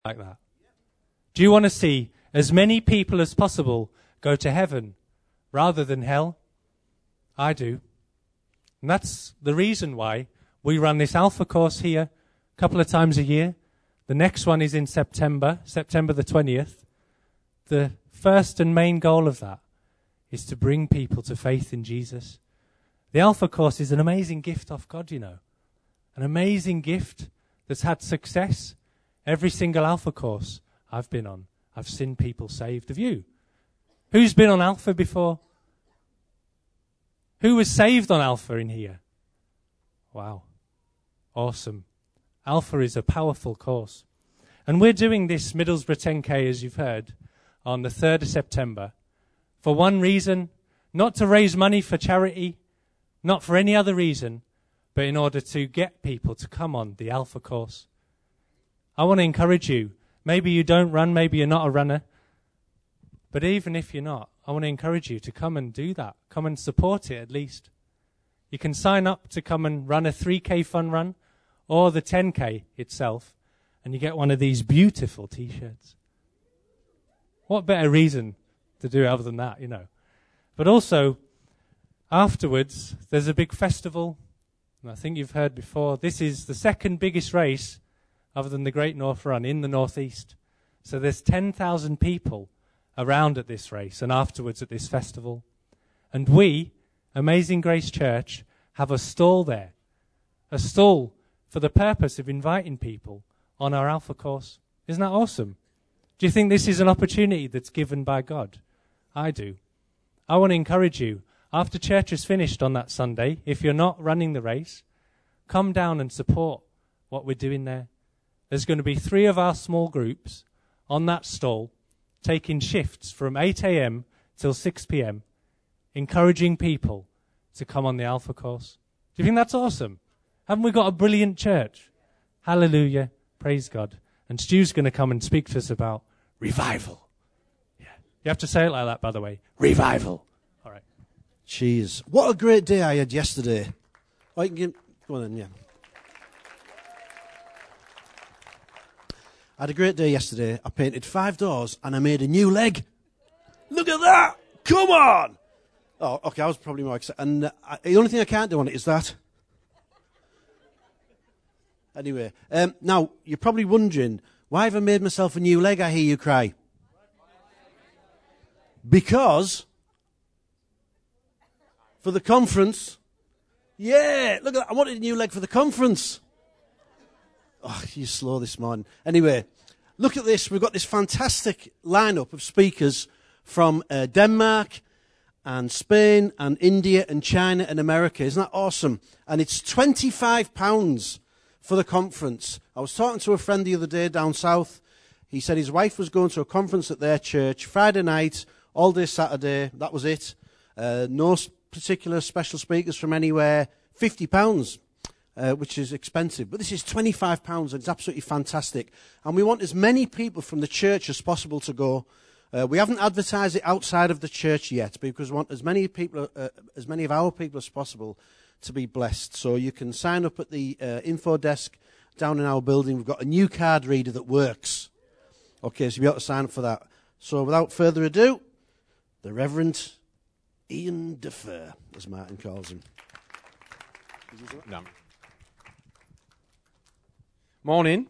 like that? Do you want to see as many people as possible go to heaven rather than hell? I do. And that's the reason why we run this Alpha course here a couple of times a year. The next one is in September the 20th. The first and main goal of that is to bring people to faith in Jesus. The Alpha course is an amazing gift off God, you know. An amazing gift that's had success. Every single Alpha course I've been on, I've seen people saved. Have you? Who's been on Alpha before? Who was saved on Alpha in here? Wow. Awesome. Alpha is a powerful course. And we're doing this Middlesbrough 10K, as you've heard, on the 3rd of September. For one reason, not to raise money for charity, not for any other reason, but in order to get people to come on the Alpha course. I want to encourage you. Maybe you don't run, maybe you're not a runner. But even if you're not, I want to encourage you to come and do that. Come and support it at least. You can sign up to come and run a 3K fun run or the 10K itself, and you get one of these beautiful T-shirts. What better reason to do it other than that, you know? But also, afterwards, there's a big festival. And I think you've heard before, this is the second biggest race other than the Great North Run in the Northeast. So there's 10,000 people around at this race and afterwards at this festival. And we, Amazing Grace Church, have a stall there. A stall for the purpose of inviting people on our Alpha course. Isn't that awesome? Do you think this is an opportunity that's given by God? I do. I want to encourage you, after church is finished on that Sunday, if you're not running the race, come down and support what we're doing there. There's going to be 3 of our small groups on that stall, taking shifts from 8 a.m. till 6 p.m., encouraging people to come on the Alpha course. Do you think that's awesome? Haven't we got a brilliant church? Hallelujah. Praise God. And Stu's going to come and speak to us about revival. Yeah. You have to say it like that, by the way. Revival. All right. Jeez. What a great day I had yesterday. Oh, you can give, go on then, yeah. I had a great day yesterday. I painted 5 doors and I made a new leg. Look at that! Come on! Oh, okay, I was probably more excited. And the only thing I can't do on it is that. Anyway, now, you're probably wondering, why have I made myself a new leg, I hear you cry? Because, for the conference, yeah, look at that, I wanted a new leg for the conference. Oh, you're slow this morning. Anyway, look at this. We've got this fantastic lineup of speakers from Denmark and Spain and India and China and America. Isn't that awesome? And it's £25 for the conference. I was talking to a friend the other day down south. He said his wife was going to a conference at their church Friday night, all day Saturday. That was it. No particular special speakers from anywhere. £50. Which is expensive. But this is £25, and it's absolutely fantastic. And we want as many people from the church as possible to go. We haven't advertised it outside of the church yet, because we want as many people, as many of our people as possible to be blessed. So you can sign up at the info desk down in our building. We've got a new card reader that works. Okay, so you'll be able to sign up for that. So without further ado, the Reverend Ian Defer, as Martin calls him. No. Morning.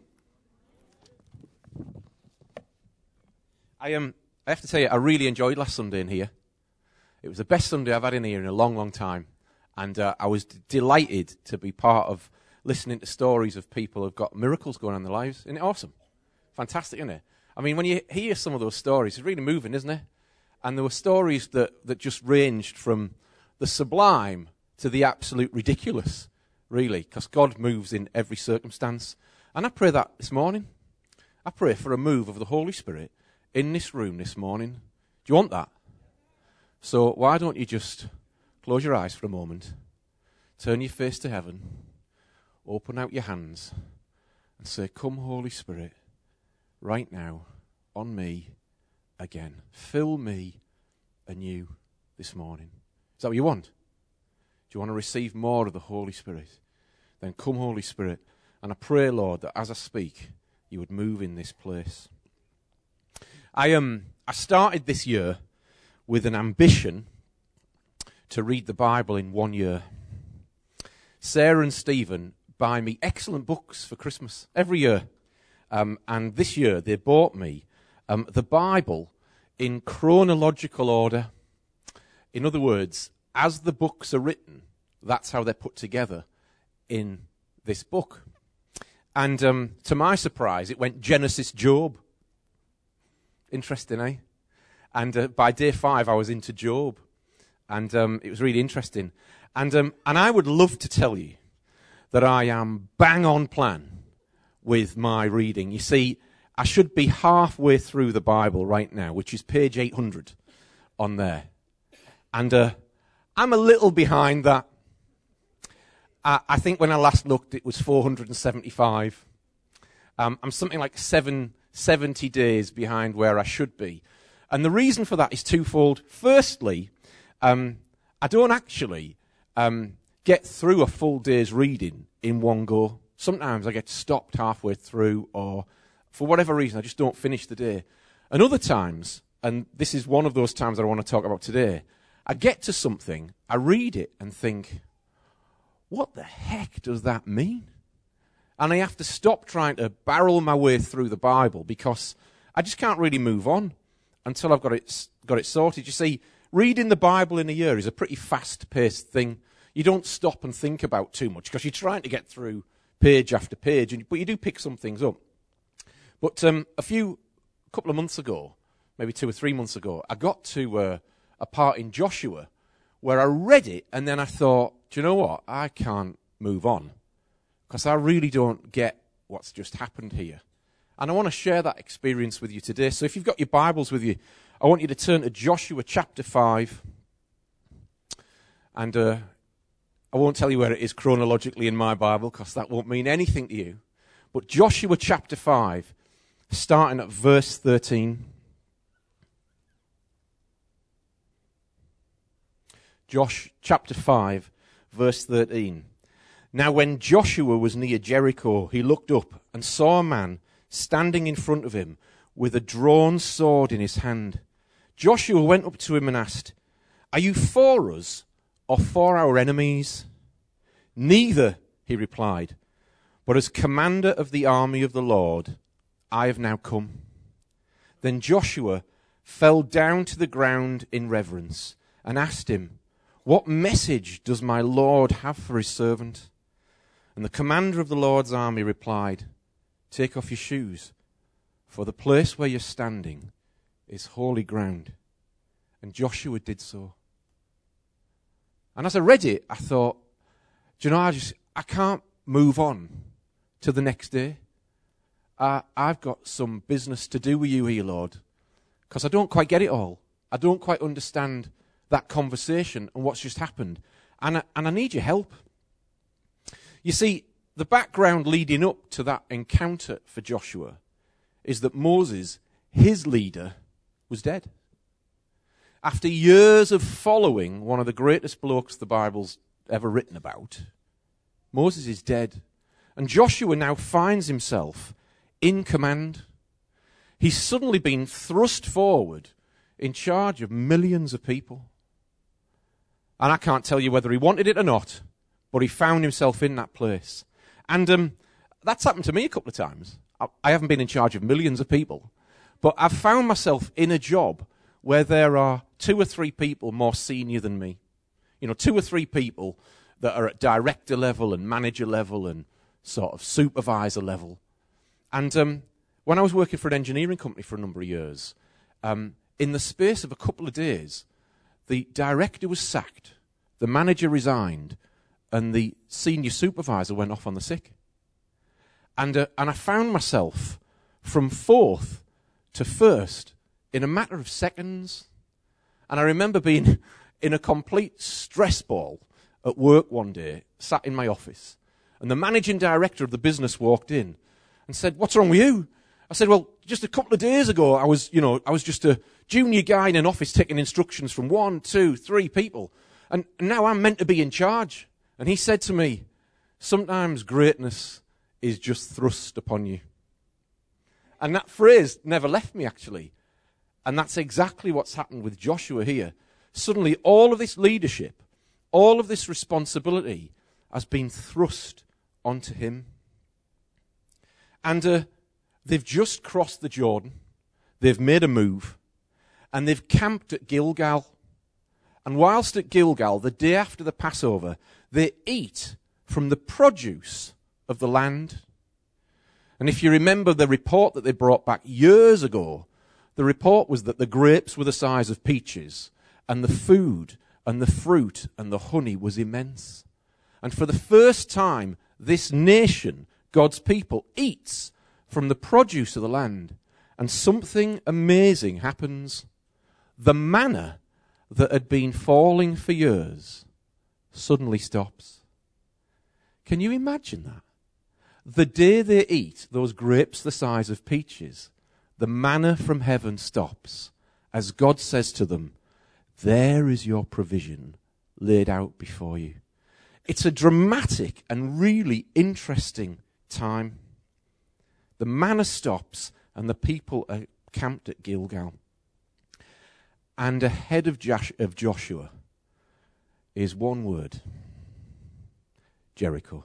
I have to tell you, I really enjoyed last Sunday in here. It was the best Sunday I've had in here in a long, long time. And I was delighted to be part of listening to stories of people who've got miracles going on in their lives. Isn't it awesome? Fantastic, isn't it? I mean, when you hear some of those stories, it's really moving, isn't it? And there were stories that just ranged from the sublime to the absolute ridiculous, really, because God moves in every circumstance. And I pray that this morning. I pray for a move of the Holy Spirit in this room this morning. Do you want that? So why don't you just close your eyes for a moment, turn your face to heaven, open out your hands, and say, "Come, Holy Spirit, right now, on me again. Fill me anew this morning." Is that what you want? Do you want to receive more of the Holy Spirit? Then come, Holy Spirit. And I pray, Lord, that as I speak, you would move in this place. I started this year with an ambition to read the Bible in 1 year. Sarah and Stephen buy me excellent books for Christmas every year. And this year they bought me the Bible in chronological order. In other words, as the books are written, that's how they're put together in this book. And to my surprise, it went Genesis, Job. Interesting, eh? And by day 5, I was into Job. And it was really interesting. And I would love to tell you that I am bang on plan with my reading. You see, I should be halfway through the Bible right now, which is page 800 on there. And I'm a little behind that. I think when I last looked, it was 475. I'm something like 70 days behind where I should be. And the reason for that is twofold. Firstly, I don't actually get through a full day's reading in one go. Sometimes I get stopped halfway through, or for whatever reason, I just don't finish the day. And other times, and this is one of those times that I want to talk about today, I get to something, I read it and think, what the heck does that mean? And I have to stop trying to barrel my way through the Bible because I just can't really move on until I've got it sorted. You see, reading the Bible in a year is a pretty fast-paced thing. You don't stop and think about too much because you're trying to get through page after page, but you do pick some things up. But a couple of months ago, maybe 2 or 3 months ago, I got to a part in Joshua where I read it and then I thought, do you know what? I can't move on because I really don't get what's just happened here. And I want to share that experience with you today. So if you've got your Bibles with you, I want you to turn to Joshua chapter 5. And I won't tell you where it is chronologically in my Bible because that won't mean anything to you. But Joshua chapter 5, starting at verse 13. Josh chapter 5, verse 13. Now when Joshua was near Jericho, he looked up and saw a man standing in front of him with a drawn sword in his hand. Joshua went up to him and asked, "Are you for us or for our enemies?" "Neither," he replied, "but as commander of the army of the Lord, I have now come." Then Joshua fell down to the ground in reverence and asked him, "What message does my Lord have for his servant?" And the commander of the Lord's army replied, "Take off your shoes, for the place where you're standing is holy ground." And Joshua did so. And as I read it, I thought, do you know, I can't move on to the next day. I've got some business to do with you here, Lord, because I don't quite get it all. I don't quite understand that conversation and what's just happened. And I need your help. You see, the background leading up to that encounter for Joshua is that Moses, his leader, was dead. After years of following one of the greatest blokes the Bible's ever written about, Moses is dead. And Joshua now finds himself in command. He's suddenly been thrust forward in charge of millions of people. And I can't tell you whether he wanted it or not, but he found himself in that place. And that's happened to me a couple of times. I haven't been in charge of millions of people, but I've found myself in a job where there are 2 or 3 people more senior than me. 2 or 3 people that are at director level and manager level and sort of supervisor level. And when I was working for an engineering company for a number of years, in the space of a couple of days, the director was sacked, the manager resigned, and the senior supervisor went off on the sick. And I found myself from 4th to 1st in a matter of seconds. And I remember being in a complete stress ball at work one day, sat in my office, and the managing director of the business walked in and said, "What's wrong with you?" I said, "Well, just a couple of days ago, I was just a junior guy in an office taking instructions from 1, 2, 3 people. And now I'm meant to be in charge." And he said to me, "Sometimes greatness is just thrust upon you." And that phrase never left me, actually. And that's exactly what's happened with Joshua here. Suddenly, all of this leadership, all of this responsibility has been thrust onto him. And they've just crossed the Jordan. They've made a move. And they've camped at Gilgal. And whilst at Gilgal, the day after the Passover, they eat from the produce of the land. And if you remember the report that they brought back years ago, the report was that the grapes were the size of peaches, and the food and the fruit and the honey was immense. And for the first time, this nation, God's people, eats from the produce of the land. And something amazing happens. The manna that had been falling for years suddenly stops. Can you imagine that? The day they eat those grapes the size of peaches, the manna from heaven stops as God says to them, there is your provision laid out before you. It's a dramatic and really interesting time. The manna stops and the people are camped at Gilgal. And ahead of Joshua is one word. Jericho.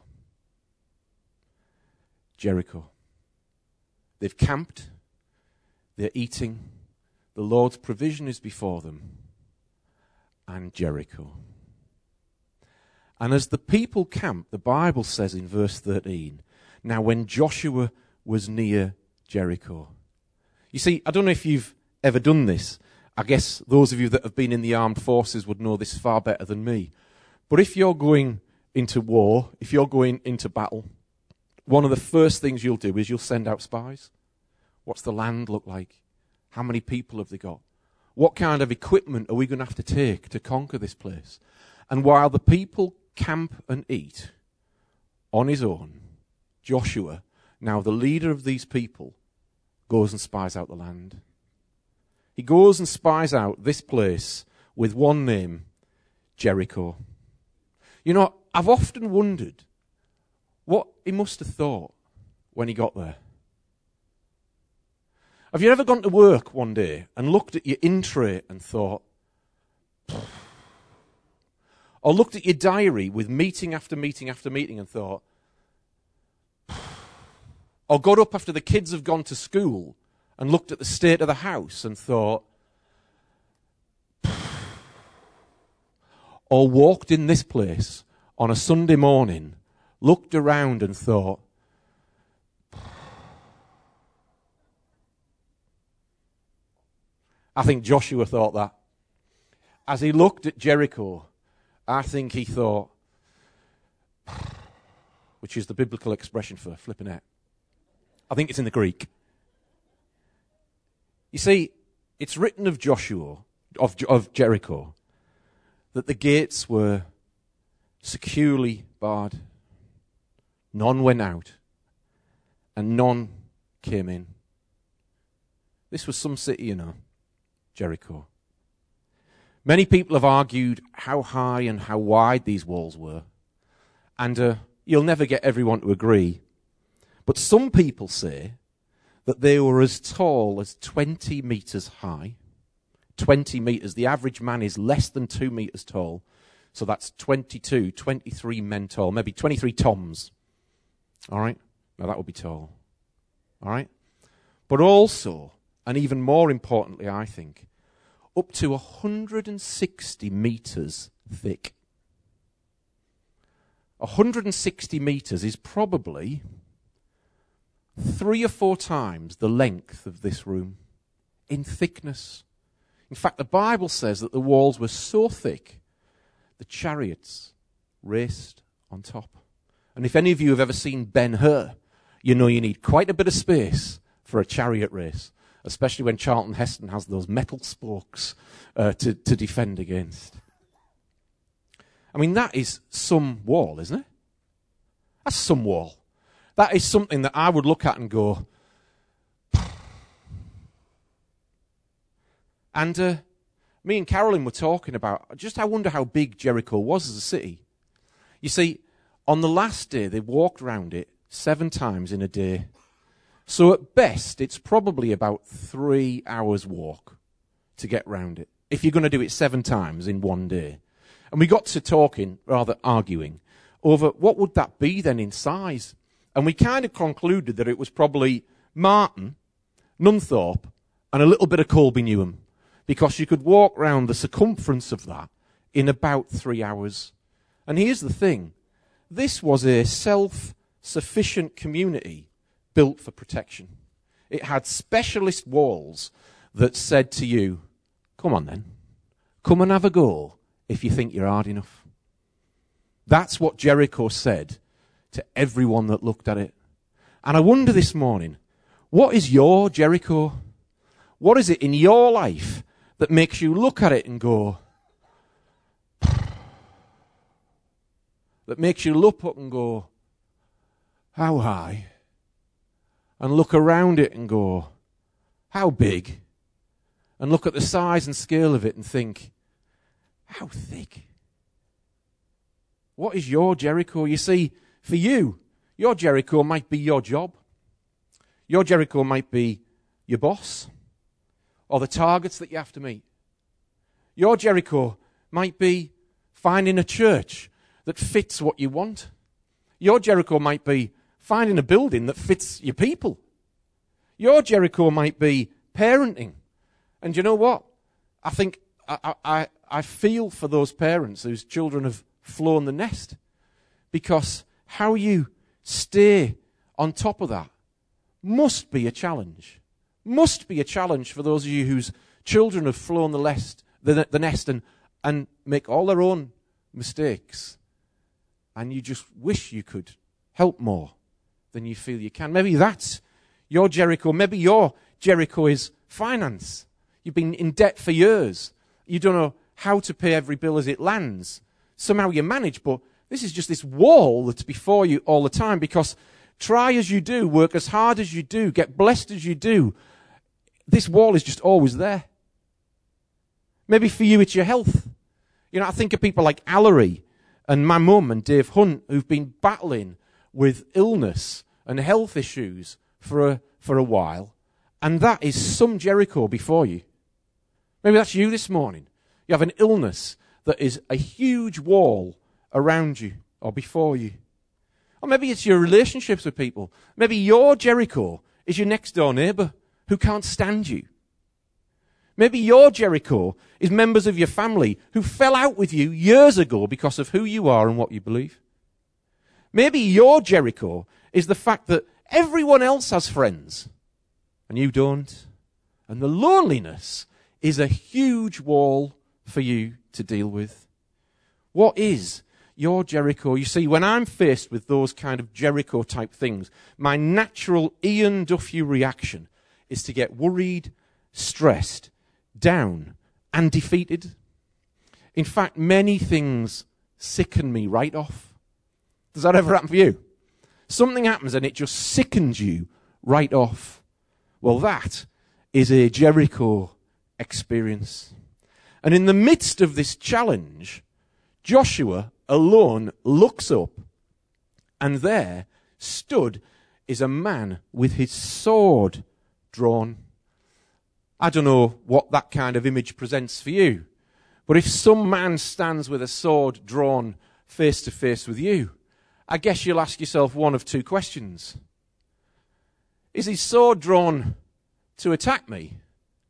Jericho. They've camped. They're eating. The Lord's provision is before them. And Jericho. And as the people camp, the Bible says in verse 13, now when Joshua was near Jericho. You see, I don't know if you've ever done this. I guess those of you that have been in the armed forces would know this far better than me. But if you're going into war, if you're going into battle, one of the first things you'll do is you'll send out spies. What's the land look like? How many people have they got? What kind of equipment are we going to have to take to conquer this place? And while the people camp and eat on his own, Joshua, now the leader of these people, goes and spies out the land. He goes and spies out this place with one name, Jericho. You know, I've often wondered what he must have thought when he got there. Have you ever gone to work one day and looked at your in-tray and thought, or looked at your diary with meeting after meeting after meeting and thought, or got up after the kids have gone to school and looked at the state of the house and thought, or walked in this place on a Sunday morning, looked around and thought, I think Joshua thought that. As he looked at Jericho, I think he thought, which is the biblical expression for flipping out. I think it's in the Greek. You see, it's written of Joshua, of Jericho, that the gates were securely barred. None went out, and none came in. This was some city, you know, Jericho. Many people have argued how high and how wide these walls were, and you'll never get everyone to agree. But some people say that they were as tall as 20 meters high. 20 meters. The average man is less than 2 meters tall. So that's 22, 23 men tall. Maybe 23 Toms. All right? Now that would be tall. All right? But also, and even more importantly, I think, up to 160 meters thick. 160 meters is probably 3 or 4 times the length of this room in thickness. In fact, the Bible says that the walls were so thick, the chariots raced on top. And if any of you have ever seen Ben-Hur, you know you need quite a bit of space for a chariot race, especially when Charlton Heston has those metal spokes to defend against. I mean, that is some wall, isn't it? That's some wall. That is something that I would look at and go, and me and Carolyn were talking about, I wonder how big Jericho was as a city. You see, on the last day, they walked around it 7 times in a day. So at best, it's probably about 3 hours walk to get round it, if you're going to do it 7 times in one day. And we got to talking, rather arguing, over what would that be then in size. And we kind of concluded that it was probably Marton, Nunthorpe, and a little bit of Colby Newham, because you could walk round the circumference of that in about 3 hours. And here's the thing. This was a self-sufficient community built for protection. It had specialist walls that said to you, come on then, come and have a go if you think you're hard enough. That's what Jericho said to everyone that looked at it. And I wonder this morning, what is your Jericho? What is it in your life that makes you look at it and go, that makes you look up and go, how high? And look around it and go, how big? And look at the size and scale of it and think, how thick? What is your Jericho? You see, for you, your Jericho might be your job. Your Jericho might be your boss or the targets that you have to meet. Your Jericho might be finding a church that fits what you want. Your Jericho might be finding a building that fits your people. Your Jericho might be parenting. And you know what? I think I feel for those parents whose children have flown the nest, because how you stay on top of that must be a challenge. Must be a challenge for those of you whose children have flown the nest and make all their own mistakes. And you just wish you could help more than you feel you can. Maybe that's your Jericho. Maybe your Jericho is finance. You've been in debt for years. You don't know how to pay every bill as it lands. Somehow you manage, but this is just this wall that's before you all the time, because try as you do, work as hard as you do, get blessed as you do, this wall is just always there. Maybe for you it's your health. You know, I think of people like Allery and my mum and Dave Hunt, who've been battling with illness and health issues for a while, and that is some Jericho before you. Maybe that's you this morning. You have an illness that is a huge wall around you or before you. Or maybe it's your relationships with people. Maybe your Jericho is your next door neighbour who can't stand you. Maybe your Jericho is members of your family who fell out with you years ago because of who you are and what you believe. Maybe your Jericho is the fact that everyone else has friends and you don't. And the loneliness is a huge wall for you to deal with. What is your Jericho? You see, when I'm faced with those kind of Jericho type things, my natural Ian Duffy reaction is to get worried, stressed, down, and defeated. In fact, many things sicken me right off. Does that ever happen for you? Something happens and it just sickens you right off. Well, that is a Jericho experience. And in the midst of this challenge, Joshua alone looks up, and there stood is a man with his sword drawn. I don't know what that kind of image presents for you, but if some man stands with a sword drawn face to face with you, I guess you'll ask yourself one of two questions. Is his sword drawn to attack me?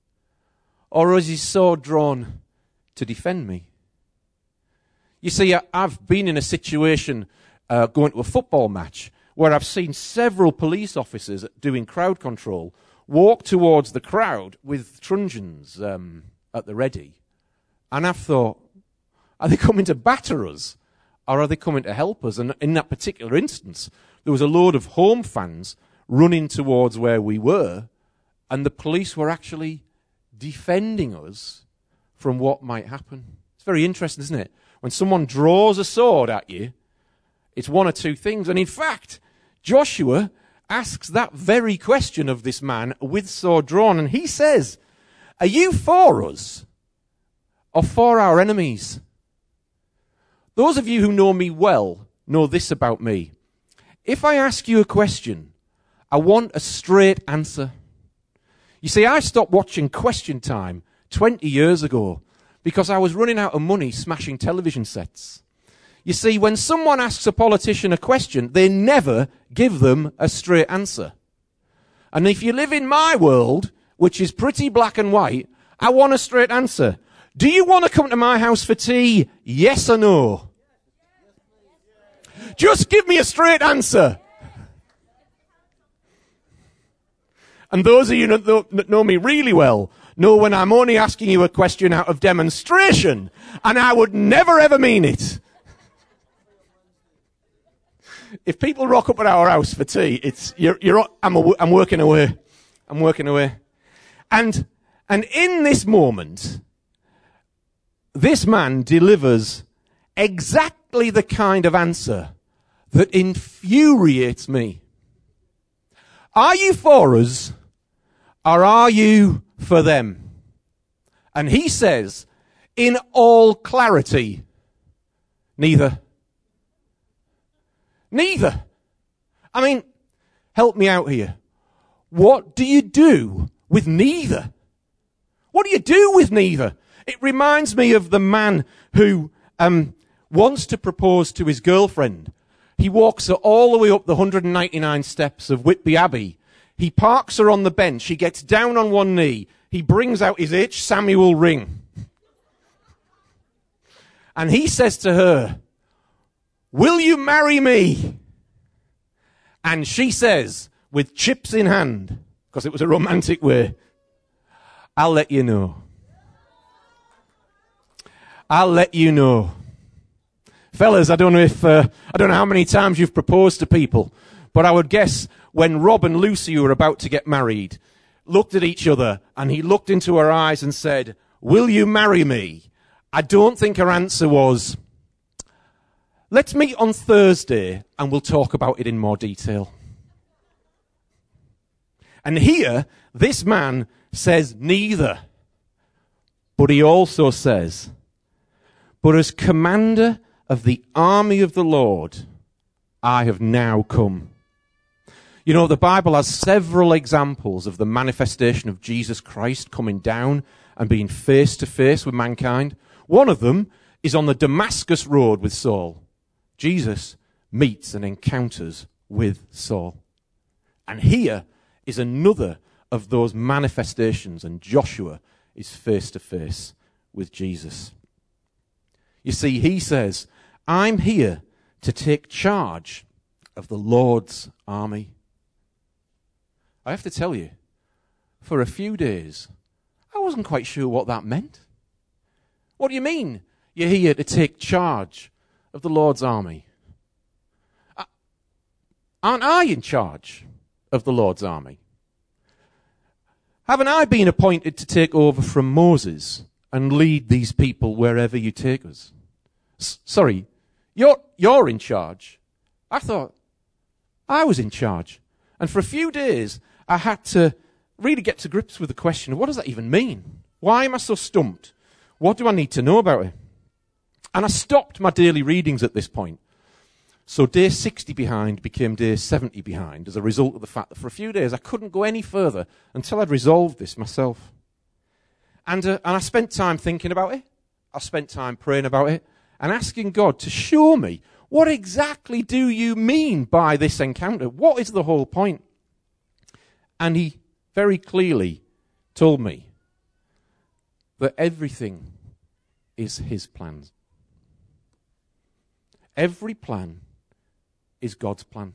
Or is his sword drawn to defend me? You see, I've been in a situation going to a football match where I've seen several police officers doing crowd control walk towards the crowd with truncheons at the ready. And I've thought, are they coming to batter us? Or are they coming to help us? And in that particular instance, there was a load of home fans running towards where we were, and the police were actually defending us from what might happen. It's very interesting, isn't it? When someone draws a sword at you, it's one or two things. And in fact, Joshua asks that very question of this man with sword drawn, and he says, are you for us or for our enemies? Those of you who know me well know this about me. If I ask you a question I want a straight answer. You see, I stopped watching Question Time 20 years ago because I was running out of money smashing television sets. You see, when someone asks a politician a question, they never give them a straight answer. And if you live in my world, which is pretty black and white, I want a straight answer. Do you want to come to my house for tea? Yes or no? Just give me a straight answer. And those of you that know me really well know when I'm only asking you a question out of demonstration, and I would never ever mean it. If people rock up at our house for tea, I'm working away. I'm working away. And in this moment, this man delivers exactly the kind of answer that infuriates me. Are you for us, or are you for them? And he says, in all clarity, neither. Neither. I mean, help me out here. What do you do with neither? What do you do with neither? It reminds me of the man who wants to propose to his girlfriend. He walks her all the way up the 199 steps of Whitby Abbey. He parks her on the bench. He gets down on one knee. He brings out his H. Samuel ring. And he says to her, "Will you marry me?" And she says, with chips in hand, because it was a romantic way, "I'll let you know. I'll let you know." Fellas, I don't know how many times you've proposed to people, but I would guess when Rob and Lucy, who were about to get married, looked at each other and he looked into her eyes and said, "Will you marry me?" I don't think her answer was, "Let's meet on Thursday and we'll talk about it in more detail." And here, this man says neither. But he also says, "But as commander of the army of the Lord, I have now come." You know, the Bible has several examples of the manifestation of Jesus Christ coming down and being face to face with mankind. One of them is on the Damascus Road with Saul. Jesus meets and encounters with Saul. And here is another of those manifestations, and Joshua is face to face with Jesus. You see, he says, "I'm here to take charge of the Lord's army." I have to tell you, for a few days, I wasn't quite sure what that meant. What do you mean you're here to take charge of the Lord's army? Aren't I in charge of the Lord's army? Haven't I been appointed to take over from Moses and lead these people wherever you take us? Sorry, you're in charge. I thought I was in charge. And for a few days, I had to really get to grips with the question of what does that even mean? Why am I so stumped? What do I need to know about it? And I stopped my daily readings at this point. So day 60 behind became day 70 behind as a result of the fact that for a few days I couldn't go any further until I'd resolved this myself. And I spent time thinking about it. I spent time praying about it and asking God to show me, what exactly do you mean by this encounter? What is the whole point? And he very clearly told me that everything is his plans. Every plan is God's plan.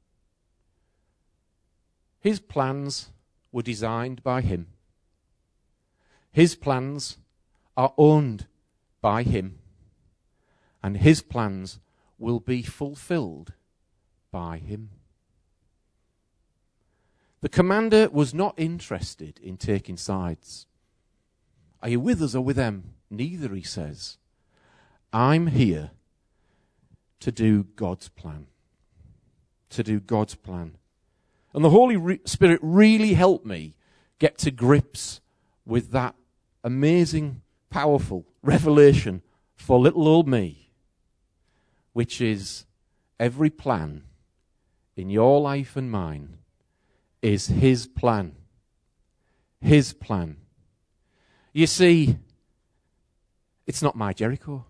His plans were designed by him. His plans are owned by him. And his plans will be fulfilled by him. The commander was not interested in taking sides. Are you with us or with them? Neither, he says. I'm here to do God's plan. To do God's plan. And the Holy Spirit really helped me get to grips with that amazing, powerful revelation for little old me, which is every plan in your life and mine is his plan. His plan. You see, it's not my Jericho.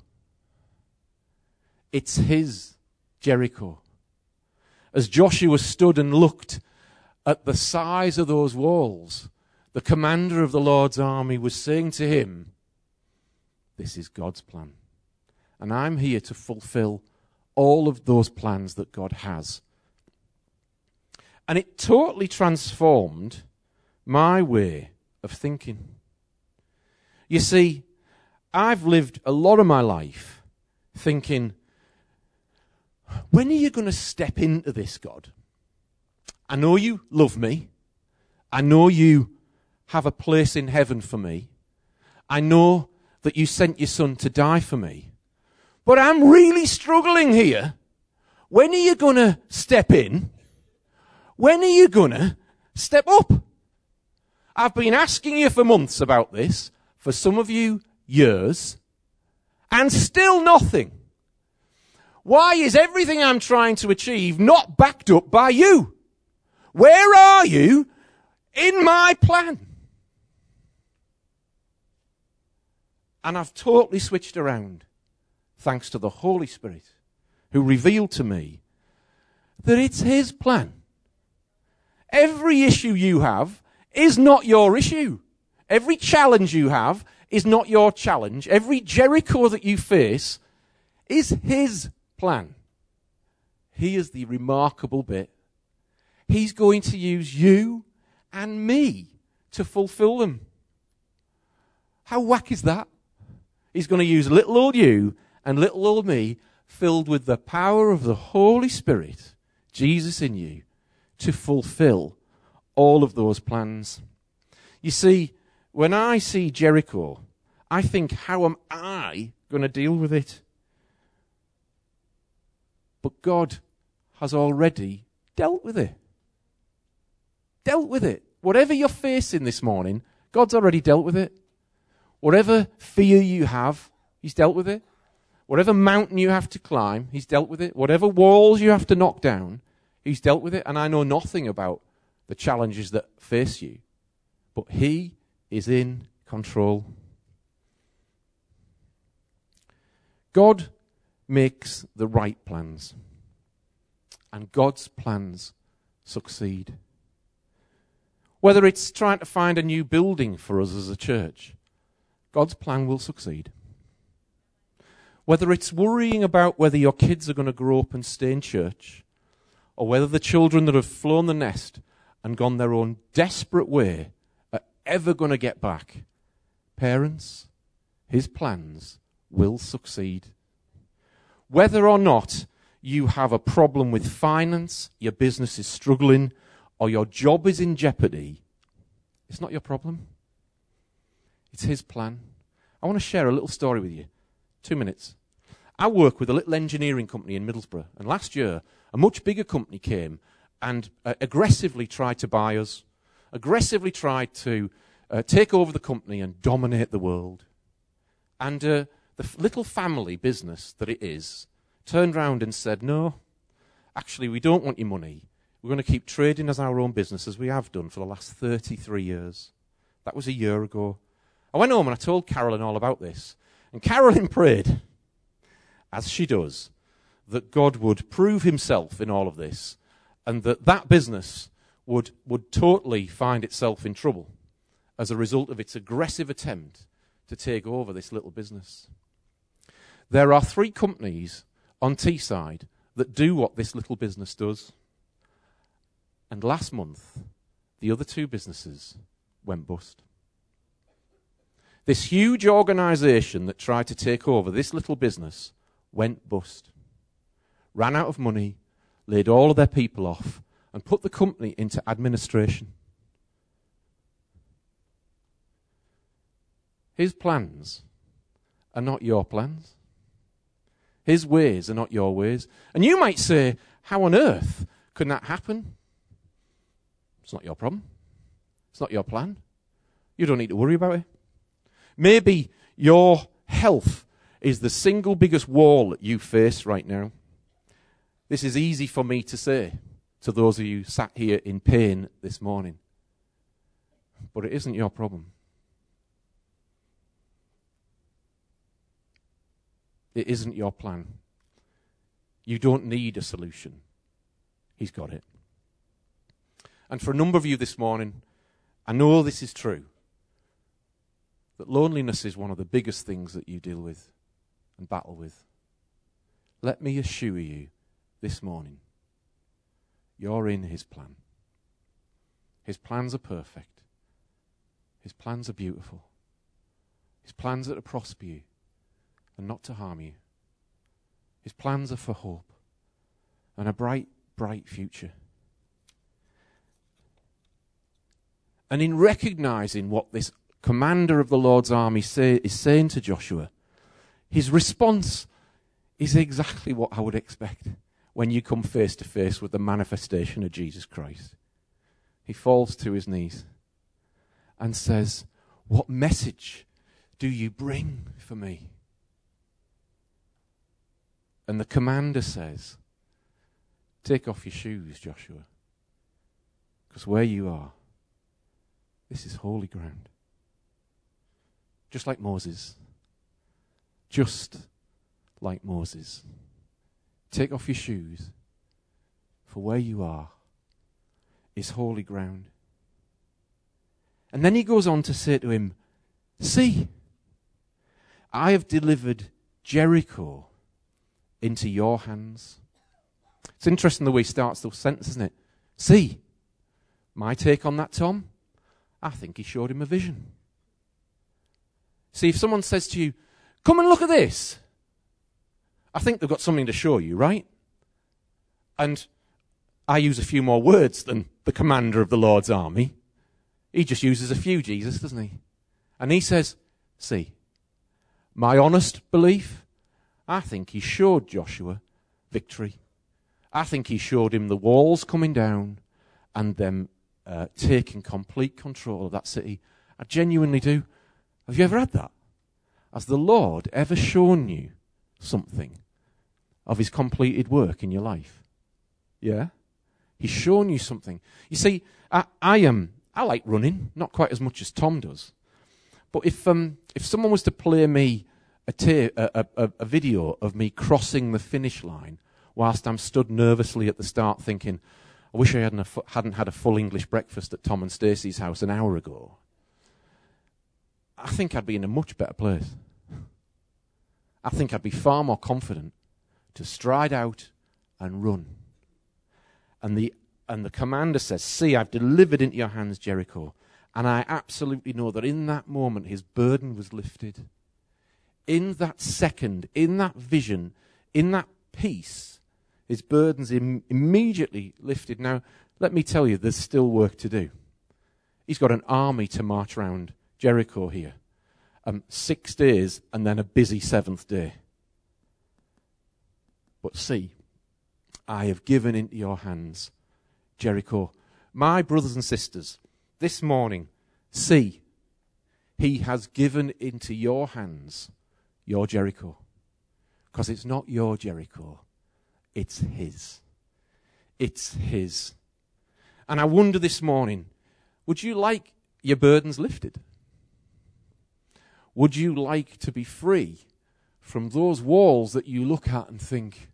It's his Jericho. As Joshua stood and looked at the size of those walls, the commander of the Lord's army was saying to him, this is God's plan. And I'm here to fulfill all of those plans that God has. And it totally transformed my way of thinking. You see, I've lived a lot of my life thinking, when are you going to step into this, God? I know you love me. I know you have a place in heaven for me. I know that you sent your son to die for me. But I'm really struggling here. When are you going to step in? When are you going to step up? I've been asking you for months about this, for some of you years, and still nothing. Why is everything I'm trying to achieve not backed up by you? Where are you in my plan? And I've totally switched around, thanks to the Holy Spirit, who revealed to me that it's his plan. Every issue you have is not your issue. Every challenge you have is not your challenge. Every Jericho that you face is his plan. He is the remarkable bit. He's going to use you and me to fulfill them. How whack is that? He's going to use little old you and little old me, filled with the power of the Holy Spirit, Jesus in you, to fulfill all of those plans. You see, when I see Jericho, I think, how am I going to deal with it? But God has already dealt with it. Dealt with it. Whatever you're facing this morning, God's already dealt with it. Whatever fear you have, he's dealt with it. Whatever mountain you have to climb, he's dealt with it. Whatever walls you have to knock down, he's dealt with it. And I know nothing about the challenges that face you, but he is in control. God makes the right plans, and God's plans succeed. Whether it's trying to find a new building for us as a church, God's plan will succeed. Whether it's worrying about whether your kids are going to grow up and stay in church, or whether the children that have flown the nest and gone their own desperate way are ever going to get back, parents, his plans will succeed. Whether or not you have a problem with finance, your business is struggling, or your job is in jeopardy, it's not your problem. It's his plan. I want to share a little story with you. 2 minutes. I work with a little engineering company in Middlesbrough, and last year a much bigger company came and aggressively tried to buy us, aggressively tried to take over the company and dominate the world. And the little family business that it is turned round and said, no, actually we don't want your money. We're going to keep trading as our own business as we have done for the last 33 years. That was a year ago. I went home and I told Carolyn all about this. And Carolyn prayed, as she does, that God would prove himself in all of this, and that business would totally find itself in trouble as a result of its aggressive attempt to take over this little business. There are 3 companies on Teesside that do what this little business does. And last month, the other 2 businesses went bust. This huge organisation that tried to take over this little business went bust. Ran out of money, laid all of their people off, and put the company into administration. His plans are not your plans. His ways are not your ways. And you might say, how on earth can that happen? It's not your problem. It's not your plan. You don't need to worry about it. Maybe your health is the single biggest wall that you face right now. This is easy for me to say, to those of you sat here in pain this morning. But it isn't your problem. It isn't your plan. You don't need a solution. He's got it. And for a number of you this morning, I know this is true, that loneliness is one of the biggest things that you deal with and battle with. Let me assure you this morning, you're in his plan. His plans are perfect. His plans are beautiful. His plans are to prosper you and not to harm you. His plans are for hope and a bright, bright future. And in recognizing what this commander of the Lord's army is saying to Joshua, his response is exactly what I would expect when you come face to face with the manifestation of Jesus Christ. He falls to his knees and says, "What message do you bring for me?" And the commander says, "Take off your shoes, Joshua, because where you are, this is holy ground." Just like Moses. Just like Moses. Take off your shoes, for where you are is holy ground. And then he goes on to say to him, "See, I have delivered Jericho into your hands." It's interesting the way he starts the sentence, isn't it? See, my take on that, Tom, I think he showed him a vision. See, if someone says to you, "Come and look at this," I think they've got something to show you, right? And I use a few more words than the commander of the Lord's army. He just uses a few, Jesus, doesn't he? And he says, "See, my honest belief, I think he showed Joshua victory. I think he showed him the walls coming down and them taking complete control of that city. I genuinely do." Have you ever had that? Has the Lord ever shown you something of his completed work in your life? Yeah? He's shown you something. You see, I like running, not quite as much as Tom does. But if someone was to play me a video of me crossing the finish line whilst I'm stood nervously at the start thinking, I wish I hadn't had a full English breakfast at Tom and Stacey's house an hour ago, I think I'd be in a much better place. I think I'd be far more confident to stride out and run. And the commander says, "See, I've delivered into your hands Jericho." And I absolutely know that in that moment his burden was lifted. In that second, in that vision, in that peace, his burden's immediately lifted. Now, let me tell you, there's still work to do. He's got an army to march around Jericho here. 6 days and then a busy 7th day. But see, I have given into your hands Jericho. My brothers and sisters, this morning, see, he has given into your hands your Jericho. Because it's not your Jericho, it's his. It's his. And I wonder this morning, would you like your burdens lifted? Would you like to be free from those walls that you look at and think,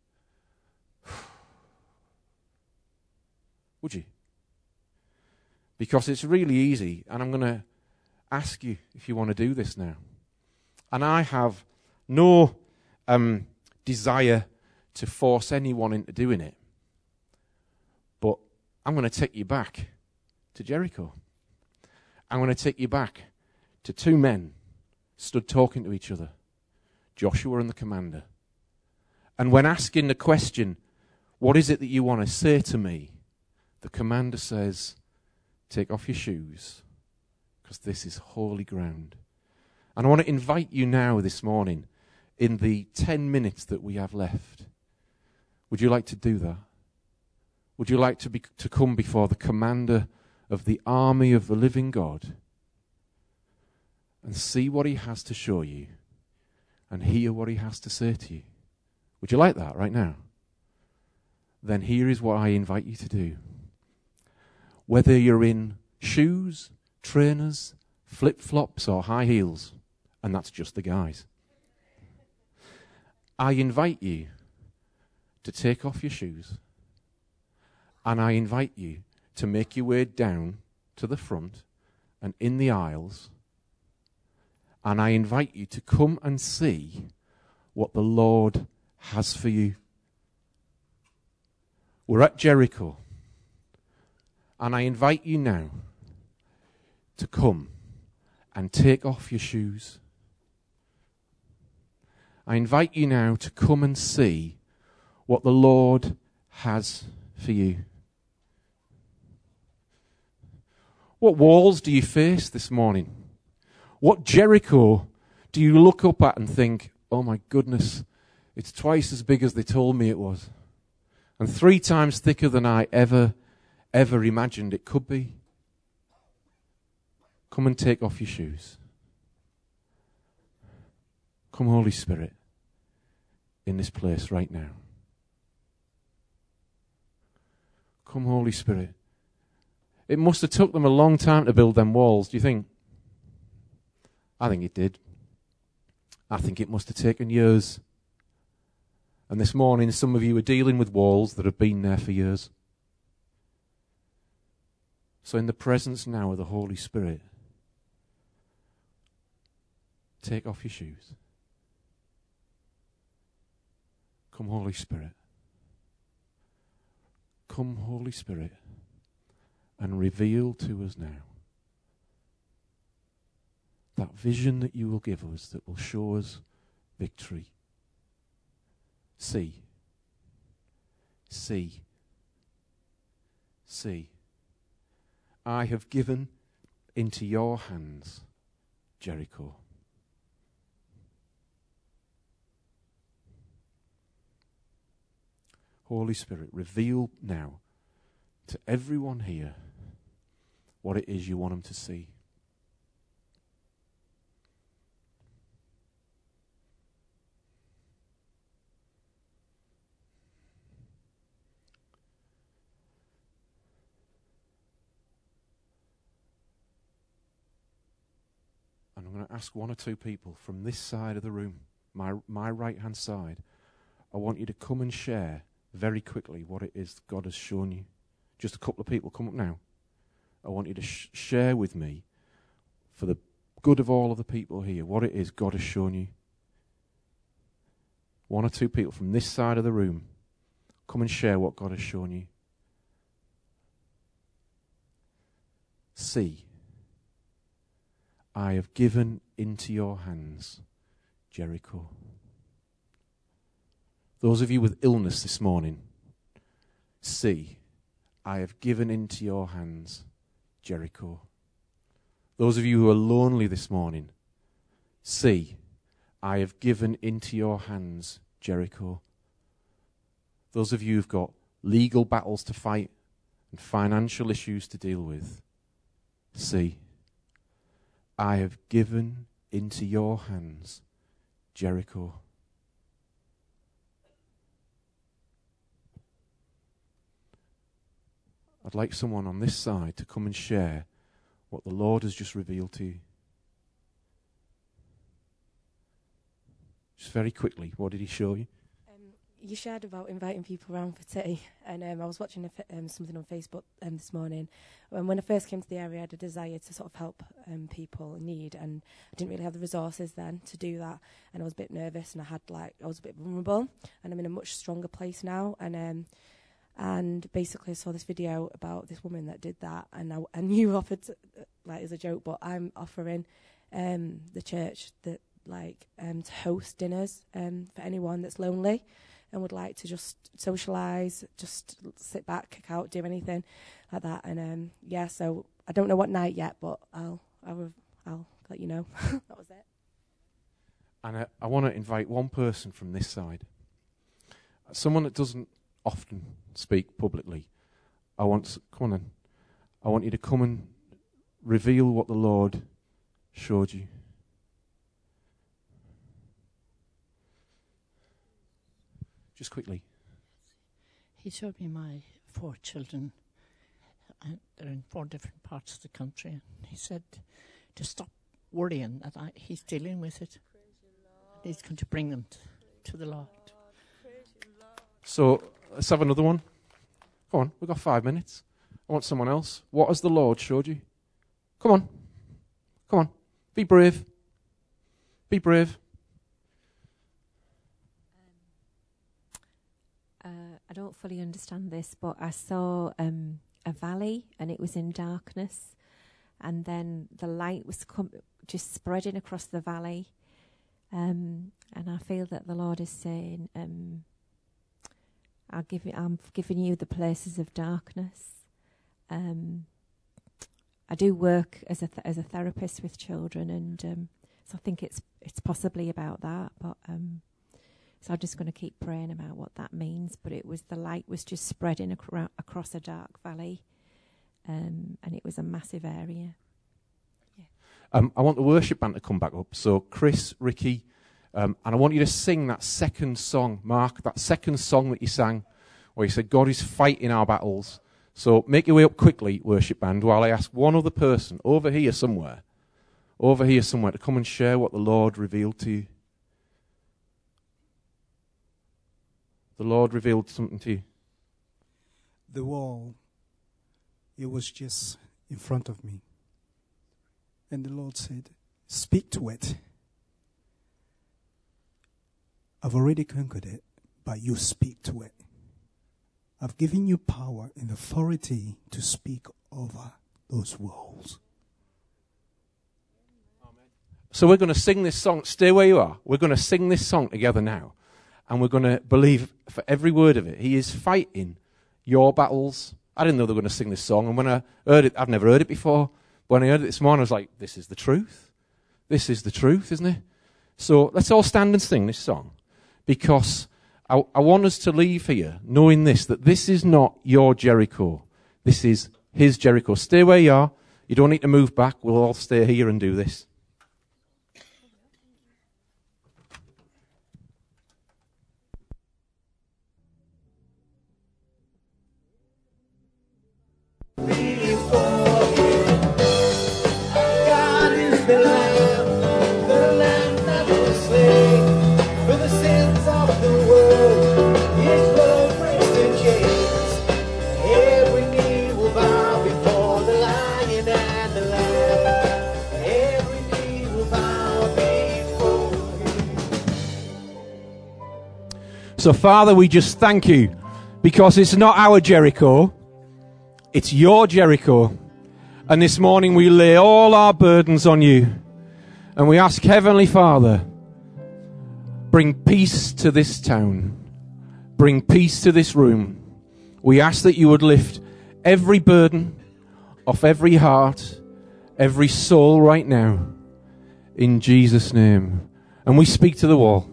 would you? Because it's really easy, and I'm going to ask you if you want to do this now. And I have no desire to force anyone into doing it. But I'm going to take you back to Jericho. I'm going to take you back to 2 men stood talking to each other, Joshua and the commander. And when asking the question, "What is it that you want to say to me?" the commander says, "Take off your shoes, because this is holy ground." And I want to invite you now this morning, in the 10 minutes that we have left, would you like to do that? Would you like to come before the commander of the army of the living God and see what he has to show you and hear what he has to say to you? Would you like that right now? then here is what I invite you to do. Whether you're in shoes, trainers, flip-flops or high heels, and that's just the guys, I invite you to take off your shoes, and I invite you to make your way down to the front and in the aisles, and I invite you to come and see what the Lord has for you. We're at Jericho, and I invite you now to come and take off your shoes. I invite you now to come and see what the Lord has for you. What walls do you face this morning? What Jericho do you look up at and think, oh my goodness, it's twice as big as they told me it was, and 3 times thicker than I ever imagined it could be? Come and take off your shoes. Come, Holy Spirit, in this place right now. Come, Holy Spirit. It must have took them a long time to build them walls, do you think? I think it did. I think it must have taken years. And this morning, some of you are dealing with walls that have been there for years. So in the presence now of the Holy Spirit, take off your shoes. Come, Holy Spirit. Come, Holy Spirit, and reveal to us now that vision that you will give us that will show us victory. See. See. See. I have given into your hands Jericho. Holy Spirit, reveal now to everyone here what it is you want them to see. And I'm going to ask 1 or 2 people from this side of the room, my right-hand side. I want you to come and share very quickly what it is God has shown you. Just a couple of people, come up now. I want you to share with me, for the good of all of the people here, what it is God has shown you. 1 or 2 people from this side of the room, come and share what God has shown you. See, I have given into your hands Jericho. Those of you with illness this morning, see, I have given into your hands Jericho. Those of you who are lonely this morning, see, I have given into your hands Jericho. Those of you who've got legal battles to fight and financial issues to deal with, see, I have given into your hands Jericho. I'd like someone on this side to come and share what the Lord has just revealed to you. Just very quickly, what did he show you? You shared about inviting people around for tea, and I was watching something on Facebook this morning. When I first came to the area, I had a desire to sort of help people in need, and I didn't really have the resources then to do that, and I was a bit nervous, and I was a bit vulnerable, and I'm in a much stronger place now, and basically I saw this video about this woman that did that, and you offered, as a joke, but I'm offering the church that to host dinners for anyone that's lonely and would like to just socialise, just sit back, kick out, do anything like that. And so I don't know what night yet, but I'll let you know. That was it. And I want to invite one person from this side, someone that doesn't often speak publicly. Come on then. I want you to come and reveal what the Lord showed you. Just quickly. He showed me my 4 children. They're in 4 different parts of the country. And he said to stop worrying that he's dealing with it. He's going to bring them to the Lord. So let's have another one. Come on, we've got 5 minutes. I want someone else. What has the Lord showed you? Come on. Come on. Be brave. Be brave. I don't fully understand this, but I saw a valley and it was in darkness, and then the light was just spreading across the valley, and I feel that the Lord is saying, I'm giving you the places of darkness. I do work as a therapist with children, and so I think it's possibly about that, but so I'm just going to keep praying about what that means. But the light was just spreading across a dark valley, and it was a massive area. Yeah. I want the worship band to come back up. So Chris, Ricky, and I want you to sing that second song, Mark, that second song that you sang, where you said, God is fighting our battles. So make your way up quickly, worship band, while I ask one other person over here somewhere, to come and share what the Lord revealed to you. The Lord revealed something to you. The wall, it was just in front of me. And the Lord said, speak to it. I've already conquered it, but you speak to it. I've given you power and authority to speak over those walls. So we're going to sing this song. Stay where you are. We're going to sing this song together now. And we're going to believe for every word of it. He is fighting your battles. I didn't know they were going to sing this song. And when I heard it, I've never heard it before. When I heard it this morning, I was like, this is the truth. This is the truth, isn't it? So let's all stand and sing this song. Because I want us to leave here knowing this, that this is not your Jericho. This is his Jericho. Stay where you are. You don't need to move back. We'll all stay here and do this. So, Father, we just thank you because it's not our Jericho, it's your Jericho. And this morning we lay all our burdens on you. And we ask, Heavenly Father, bring peace to this town. Bring peace to this room. We ask that you would lift every burden off every heart, every soul right now. In Jesus' name. And we speak to the wall.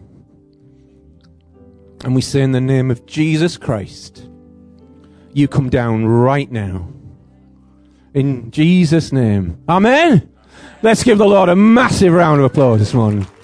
And we say in the name of Jesus Christ, you come down right now. In Jesus' name. Amen. Let's give the Lord a massive round of applause this morning.